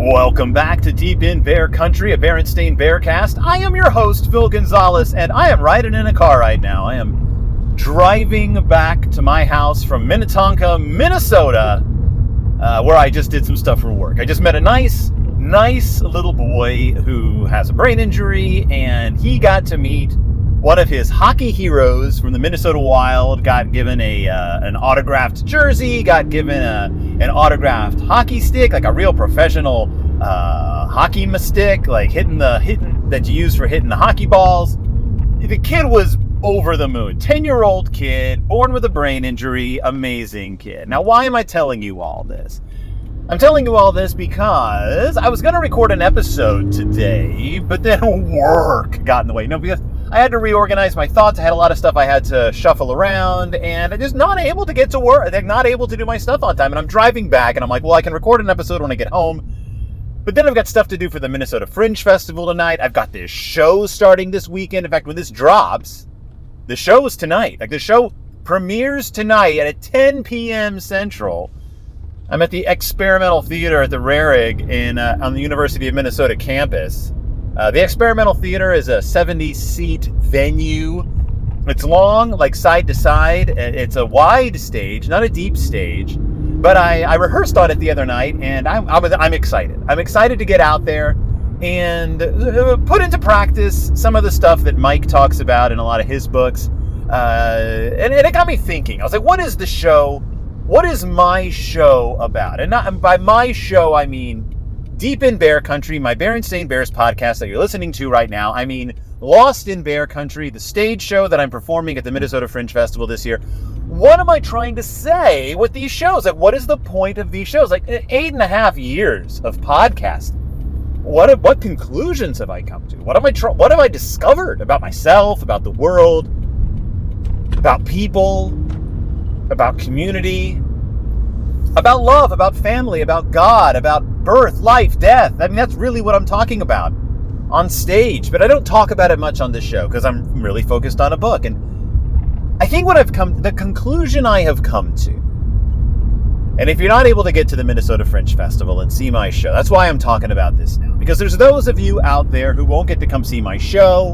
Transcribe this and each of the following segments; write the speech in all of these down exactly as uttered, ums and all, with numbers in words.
Welcome back to Deep in Bear Country, a Berenstain Bearcast. I am your host, Phil Gonzalez, and I am riding in a car right now. I am driving back to my house from Minnetonka, Minnesota, uh, where I just did some stuff for work. I just met a nice, nice little boy who has a brain injury, and he got to meet one of his hockey heroes from the Minnesota Wild, got given a uh, an autographed jersey, got given a, an autographed hockey stick, like a real professional uh, hockey stick, like hitting the hitting that you use for hitting the hockey balls. The kid was over the moon. ten-year-old kid, born with a brain injury, amazing kid. Now, why am I telling you all this? I'm telling you all this because I was going to record an episode today, but then work got in the way. No, because I had to reorganize my thoughts. I had a lot of stuff I had to shuffle around, and I'm just not able to get to work. I'm not able to do my stuff on time, and I'm driving back, and I'm like, well, I can record an episode when I get home, but then I've got stuff to do for the Minnesota Fringe Festival tonight. I've got this show starting this weekend. In fact, when this drops, the show's tonight. Like, the show premieres tonight at ten p.m. Central. I'm at the Experimental Theater at the Rarig in uh, on the University of Minnesota campus. Uh, the Experimental Theater is a seventy-seat venue. It's long, like side to side. It's a wide stage, not a deep stage. But I, I rehearsed on it the other night, and I'm, I'm I'm excited. I'm excited to get out there and put into practice some of the stuff that Mike talks about in a lot of his books. Uh, and, and it got me thinking. I was like, what is the show? What is my show about? And, not, and by my show, I mean Deep in Bear Country, my Berenstain Bears podcast that you're listening to right now. I mean Lost in Bear Country, the stage show that I'm performing at the Minnesota Fringe Festival this year. What am I trying to say with these shows? Like, what is the point of these shows? Like, eight and a half years of podcasting. What what conclusions have I come to? What have I tr- What have I discovered about myself, about the world, about people, about community, about love, about family, about God, about birth, life, death? I mean, that's really what I'm talking about on stage, but I don't talk about it much on this show because I'm really focused on a book. And I think what I've come, the conclusion I have come to, and if you're not able to get to the Minnesota Fringe Festival and see my show, that's why I'm talking about this now, because there's those of you out there who won't get to come see my show,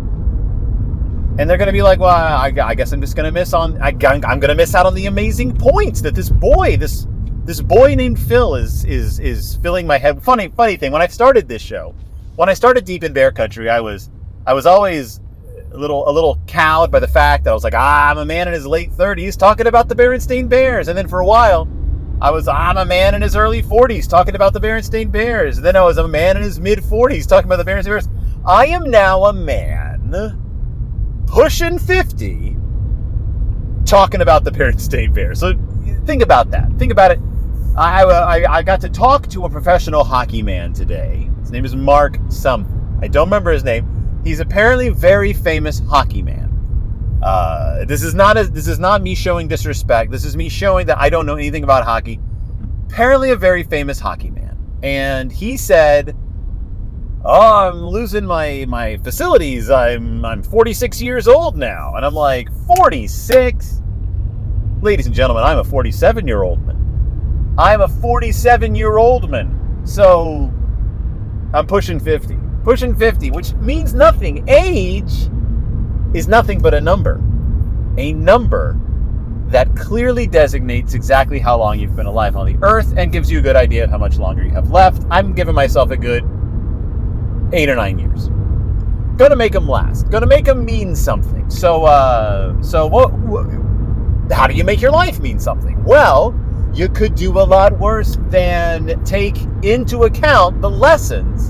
and they're going to be like, well, I, I guess I'm just going to miss on, I, I'm going to miss out on the amazing points that this boy, this This boy named Phil is is is filling my head. Funny funny thing, when I started this show, when I started Deep in Bear Country, I was I was always a little a little cowed by the fact that I was like, ah, I'm a man in his late thirties talking about the Berenstain Bears. And then for a while, I was I'm a man in his early forties talking about the Berenstain Bears. And then I was a man in his mid forties talking about the Berenstain Bears. I am now a man pushing fifty talking about the Berenstain Bears. So think about that. Think about it. I, I I got to talk to a professional hockey man today. His name is Mark Some. I don't remember his name. He's apparently a very famous hockey man. Uh, this is not a, this is not me showing disrespect. This is me showing that I don't know anything about hockey. Apparently a very famous hockey man. And he said, "Oh, I'm losing my my facilities. I'm I'm forty-six years old now." And I'm like, forty-six? Ladies and gentlemen, I'm a forty-seven-year-old man. I'm a forty-seven-year-old man. So, I'm pushing fifty. Pushing fifty, which means nothing. Age is nothing but a number. A number that clearly designates exactly how long you've been alive on the earth and gives you a good idea of how much longer you have left. I'm giving myself a good eight or nine years. Gonna make them last. Gonna make them mean something. So, uh, so what... what how do you make your life mean something? Well, you could do a lot worse than take into account the lessons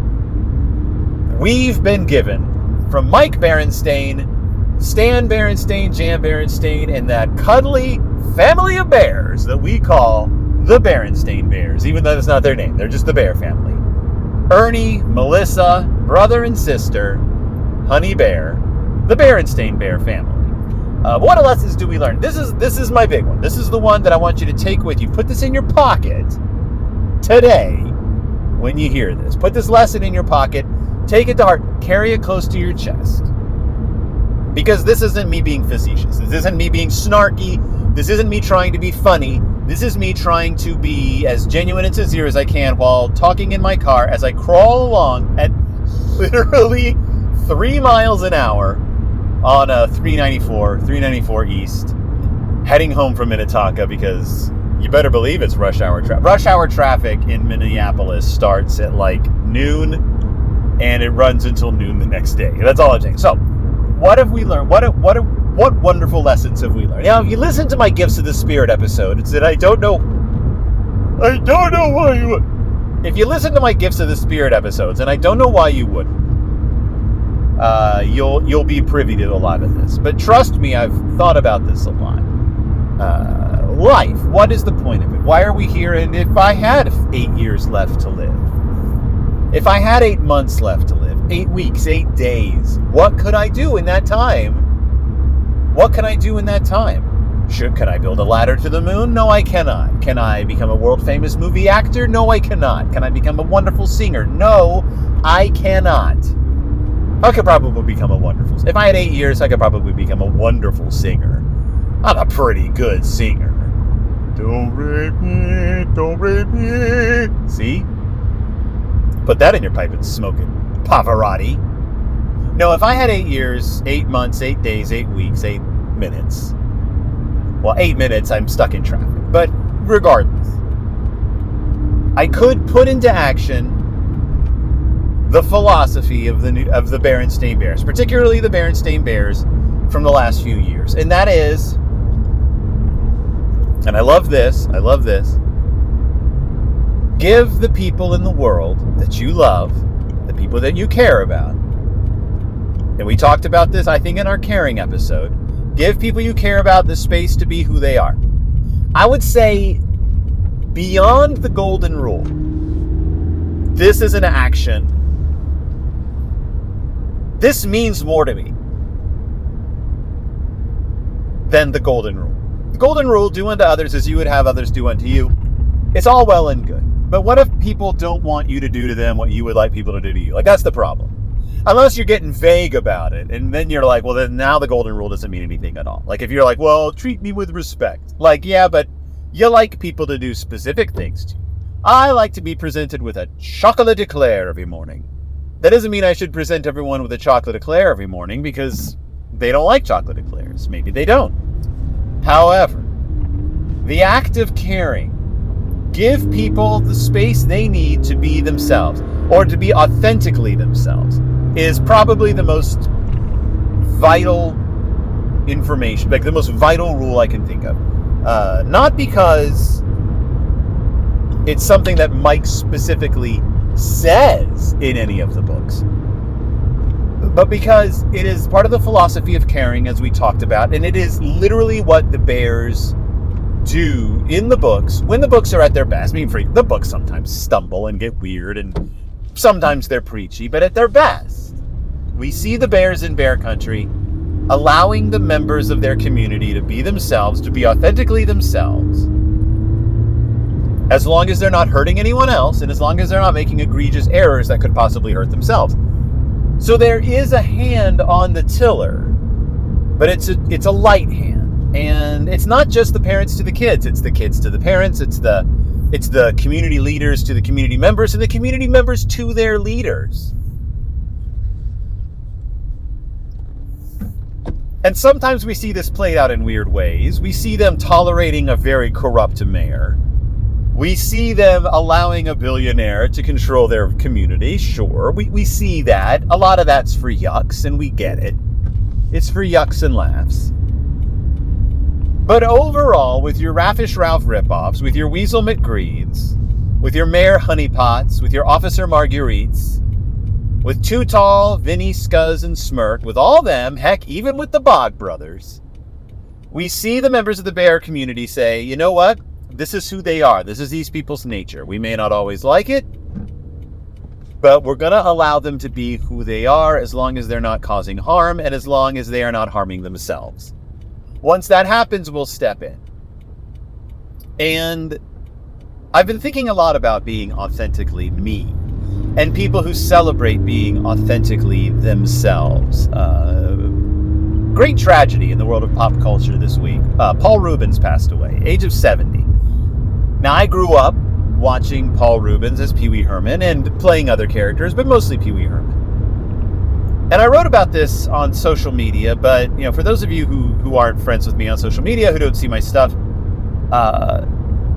we've been given from Mike Berenstain, Stan Berenstain, Jan Berenstain, and that cuddly family of bears that we call the Berenstain Bears, even though that's not their name. They're just the Bear family. Ernie, Melissa, brother and sister, Honey Bear, the Berenstain Bear family. Uh, what lessons do we learn? This is this is my big one. This is the one that I want you to take with you. Put this in your pocket today when you hear this. Put this lesson in your pocket. Take it to heart. Carry it close to your chest. Because this isn't me being facetious. This isn't me being snarky. This isn't me trying to be funny. This is me trying to be as genuine and sincere as I can while talking in my car as I crawl along at literally three miles an hour on a three ninety-four, three ninety-four East, heading home from Minnetonka because you better believe it's rush hour traffic. Rush hour traffic in Minneapolis starts at like noon and it runs until noon the next day. That's all I'm saying. So, what have we learned? What what what wonderful lessons have we learned? Now, if you listen to my Gifts of the Spirit episode, it's that I don't know. I don't know why you would. If you listen to my Gifts of the Spirit episodes, and I don't know why you wouldn't, uh, you'll you'll be privy to a lot of this. But trust me, I've thought about this a lot. Uh, life. What is the point of it? Why are we here? And if I had eight years left to live, if I had eight months left to live, eight weeks, eight days, what could I do in that time? What can I do in that time? Should, can I build a ladder to the moon? No, I cannot. Can I become a world famous movie actor? No, I cannot. Can I become a wonderful singer? No, I cannot. I could probably become a wonderful, if I had eight years, I could probably become a wonderful singer. I'm a pretty good singer. Don't rape me, don't rape me. See? Put that in your pipe and smoke it, Pavarotti. No, if I had eight years, eight months, eight days, eight weeks, eight minutes. Well, eight minutes, I'm stuck in traffic. But regardless, I could put into action the philosophy of the new, of the Berenstain Bears, particularly the Berenstain Bears from the last few years. And that is, and I love this, I love this, give the people in the world that you love, the people that you care about, and we talked about this, I think, in our caring episode, give people you care about the space to be who they are. I would say, beyond the golden rule, this is an action. This means more to me than the golden rule. The golden rule, do unto others as you would have others do unto you. It's all well and good. But what if people don't want you to do to them what you would like people to do to you? Like, that's the problem. Unless you're getting vague about it, and then you're like, well, then now the golden rule doesn't mean anything at all. Like, if you're like, well, treat me with respect. Like, yeah, but you like people to do specific things to you. I like to be presented with a chocolate eclair every morning. That doesn't mean I should present everyone with a chocolate eclair every morning, because they don't like chocolate eclairs. Maybe they don't. However, the act of caring, give people the space they need to be themselves, or to be authentically themselves, is probably the most vital information, like the most vital rule I can think of. Uh, not because it's something that Mike specifically says in any of the books, but because it is part of the philosophy of caring, as we talked about, and it is literally what the Bears do in the books when the books are at their best. I mean, for the books sometimes stumble and get weird, and sometimes they're preachy, but at their best, we see the Bears in Bear Country allowing the members of their community to be themselves, to be authentically themselves, as long as they're not hurting anyone else, and as long as they're not making egregious errors that could possibly hurt themselves. So there is a hand on the tiller, but it's a, it's a light hand. And it's not just the parents to the kids, it's the kids to the parents, it's the it's the community leaders to the community members, and the community members to their leaders. And sometimes we see this played out in weird ways. We see them tolerating a very corrupt mayor. We see them allowing a billionaire to control their community. Sure, we, we see that. A lot of that's for yucks, and we get it. It's for yucks and laughs. But overall, with your Raffish Ralph ripoffs, with your Weasel McGreeds, with your Mayor Honeypots, with your Officer Marguerites, with Too Tall, Vinny, Scuzz, and Smirk, with all them, heck, even with the Bog Brothers, we see the members of the Bear community say, you know what? This is who they are. This is these people's nature. We may not always like it, but we're going to allow them to be who they are as long as they're not causing harm and as long as they are not harming themselves. Once that happens, we'll step in. And I've been thinking a lot about being authentically me and people who celebrate being authentically themselves. Uh, great tragedy in the world of pop culture this week. Uh, Paul Rubens passed away, age of seventy. Now, I grew up watching Paul Reubens as Pee Wee Herman and playing other characters, but mostly Pee Wee Herman. And I wrote about this on social media, but, you know, for those of you who, who aren't friends with me on social media, who don't see my stuff, uh,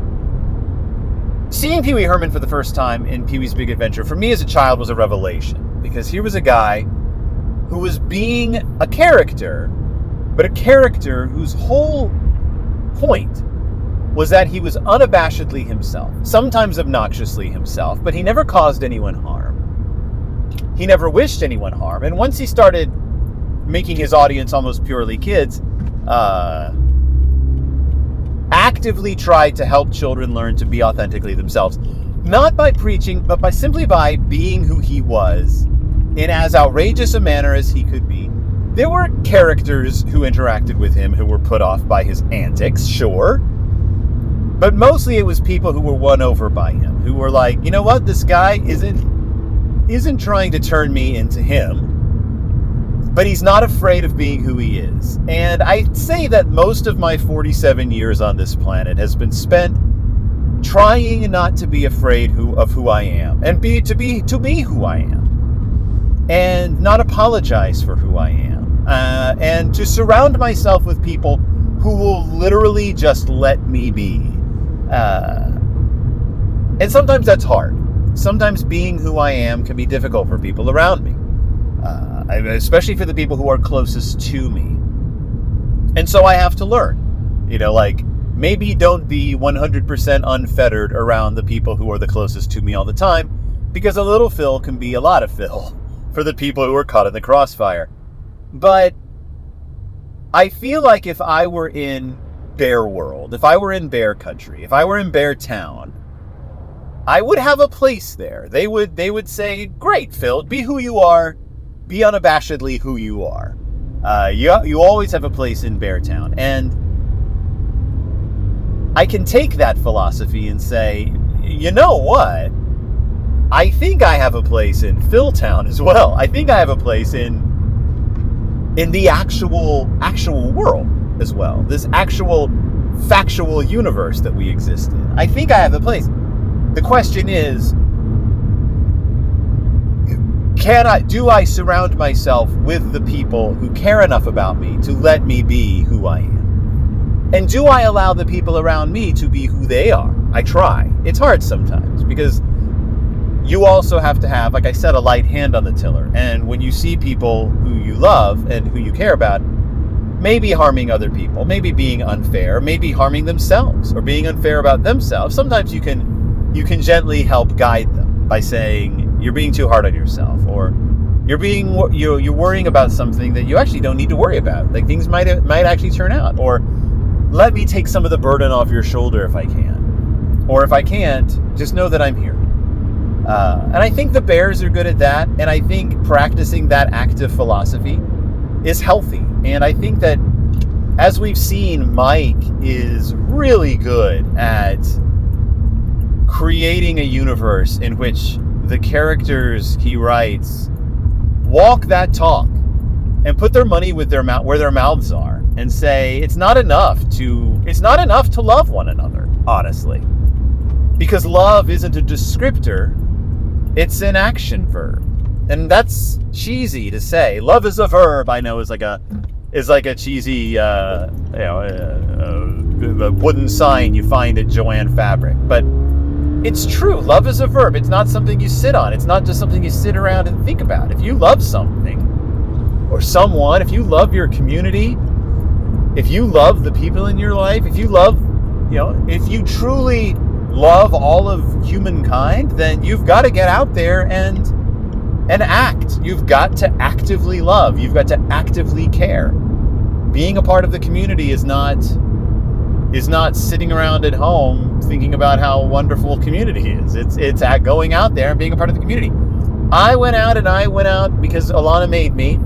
seeing Pee Wee Herman for the first time in Pee-wee's Big Adventure, for me as a child, was a revelation. Because here was a guy who was being a character, but a character whose whole point was that he was unabashedly himself, sometimes obnoxiously himself, but he never caused anyone harm. He never wished anyone harm. And once he started making his audience almost purely kids, uh, actively tried to help children learn to be authentically themselves. Not by preaching, but by simply by being who he was in as outrageous a manner as he could be. There were characters who interacted with him who were put off by his antics, sure. But mostly it was people who were won over by him, who were like, you know what, this guy isn't isn't trying to turn me into him, but he's not afraid of being who he is. And I'd say that most of my forty-seven years on this planet has been spent trying not to be afraid who, of who I am, and be to be to be who I am, and not apologize for who I am, uh, and to surround myself with people who will literally just let me be. Uh, and sometimes that's hard. Sometimes being who I am can be difficult for people around me, uh, especially for the people who are closest to me. And so I have to learn, you know, like, maybe don't be one hundred percent unfettered around the people who are the closest to me all the time, because a little Phil can be a lot of Phil for the people who are caught in the crossfire. But I feel like if I were in Bear World, if I were in Bear Country, if I were in Bear Town, I would have a place there. They would they would say, great, Phil, be who you are, be unabashedly who you are. Uh, you, you always have a place in Bear Town. And I can take that philosophy and say, you know what? I think I have a place in Philtown as well. I think I have a place in in the actual actual world as well. This actual factual universe that we exist in. I think I have a place. The question is, can I, do I surround myself with the people who care enough about me to let me be who I am? And do I allow the people around me to be who they are? I try. It's hard sometimes because you also have to have, like I said, a light hand on the tiller. And when you see people who you love and who you care about, maybe harming other people, maybe being unfair, maybe harming themselves or being unfair about themselves, sometimes you can you can gently help guide them by saying, you're being too hard on yourself, or you're being you're, you're worrying about something that you actually don't need to worry about. Like, things might might actually turn out, or let me take some of the burden off your shoulder if I can. Or if I can't, just know that I'm here. Uh, and I think the Bears are good at that, and I think practicing that active philosophy is healthy. And I think that, as we've seen, Mike is really good at creating a universe in which the characters he writes walk that talk and put their money with their mouth where their mouths are, and say it's not enough to it's not enough to love one another, honestly, because love isn't a descriptor, it's an action verb. And that's cheesy to say. Love is a verb, I know, is like a is like a cheesy uh, you know uh, uh, wooden sign you find at Joanne Fabric, but it's true. Love is a verb. It's not something you sit on. It's not just something you sit around and think about. If you love something or someone, if you love your community, if you love the people in your life, if you love, you know, if you truly love all of humankind, then you've got to get out there and and act. You've got to actively love. You've got to actively care. Being a part of the community is not is not sitting around at home thinking about how wonderful community is. It's it's at going out there and being a part of the community. I went out and I went out because Alana made me.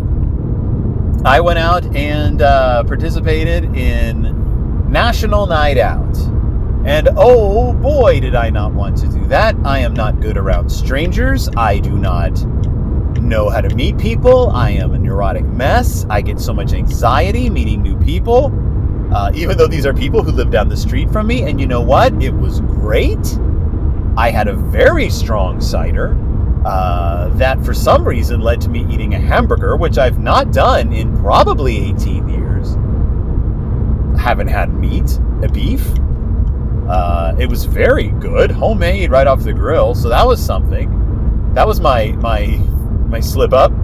I went out and uh, participated in National Night Out. And oh boy, did I not want to do that. I am not good around strangers. I do not know how to meet people. I am a neurotic mess. I get so much anxiety meeting new people. Uh, even though these are people who live down the street from me. And you know what? It was great. I had a very strong cider uh, that for some reason led to me eating a hamburger, which I've not done in probably eighteen years. Haven't had meat, a beef. Uh, it was very good, homemade right off the grill. So that was something. That was my my my slip up.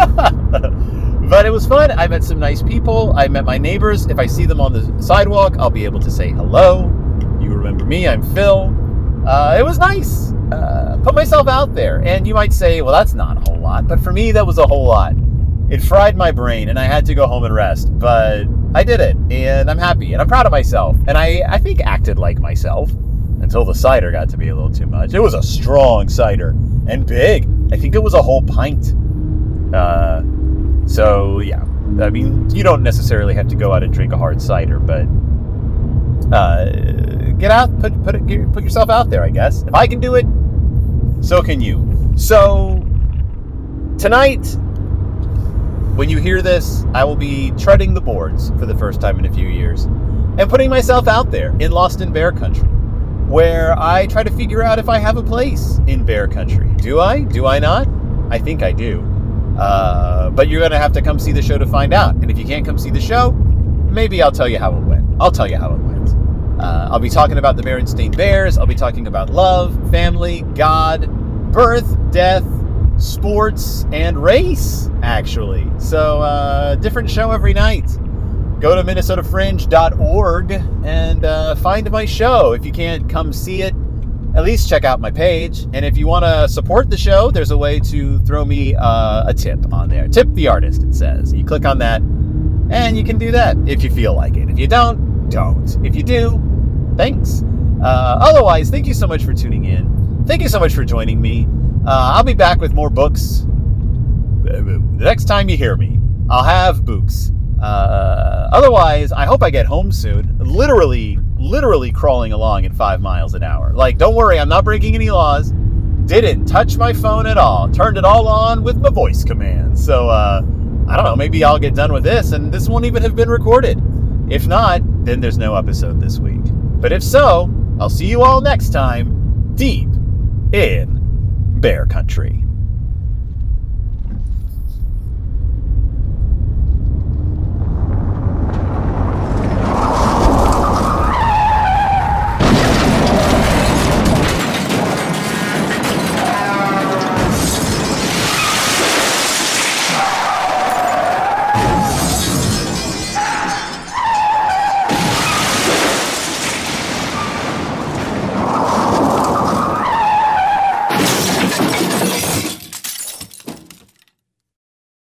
But it was fun. I met some nice people. I met my neighbors. If I see them on the sidewalk, I'll be able to say hello. You remember me, I'm Phil. Uh, it was nice. Uh, put myself out there. And you might say, well, that's not a whole lot. But for me, that was a whole lot. It fried my brain, and I had to go home and rest. But I did it, and I'm happy, and I'm proud of myself. And I, I think acted like myself until the cider got to be a little too much. It was a strong cider and big. I think it was a whole pint. Uh... So, yeah, I mean, you don't necessarily have to go out and drink a hard cider, but uh, get out, put put, it, put yourself out there, I guess. If I can do it, so can you. So, tonight, when you hear this, I will be treading the boards for the first time in a few years and putting myself out there in Lost in Bear Country, where I try to figure out if I have a place in Bear Country. Do I? Do I not? I think I do. Uh, but you're going to have to come see the show to find out. And if you can't come see the show, maybe I'll tell you how it went. I'll tell you how it went. Uh, I'll be talking about the Berenstain Bears. I'll be talking about love, family, God, birth, death, sports, and race, actually. So, uh, different show every night. Go to minnesota fringe dot org and uh, find my show. If you can't come see it, at least check out my page. And if you want to support the show, there's a way to throw me uh, a tip on there. Tip the artist, it says. You click on that, and you can do that if you feel like it. If you don't, don't. If you do, thanks. Uh, otherwise, thank you so much for tuning in. Thank you so much for joining me. Uh, I'll be back with more books. The next time you hear me, I'll have books. Uh, otherwise, I hope I get home soon. Literally, literally crawling along at five miles an hour. Like, don't worry, I'm not breaking any laws. Didn't touch my phone at all. Turned it all on with my voice command. So, uh, I don't know, maybe I'll get done with this and this won't even have been recorded. If not, then there's no episode this week. But if so, I'll see you all next time, deep in Bear Country.